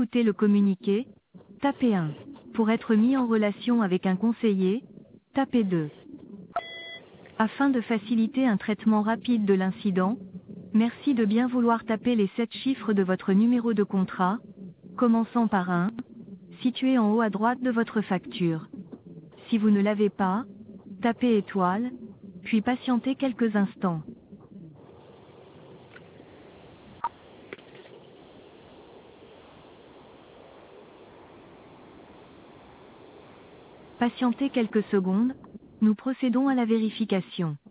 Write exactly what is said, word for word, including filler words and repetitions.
écouter le communiqué, tapez un. Pour être mis en relation avec un conseiller, tapez deux. Afin de faciliter un traitement rapide de l'incident, merci de bien vouloir taper les sept chiffres de votre numéro de contrat, commençant par un, situé en haut à droite de votre facture. Si vous ne l'avez pas, tapez étoile, puis patientez quelques instants. Patientez quelques secondes, nous procédons à la vérification.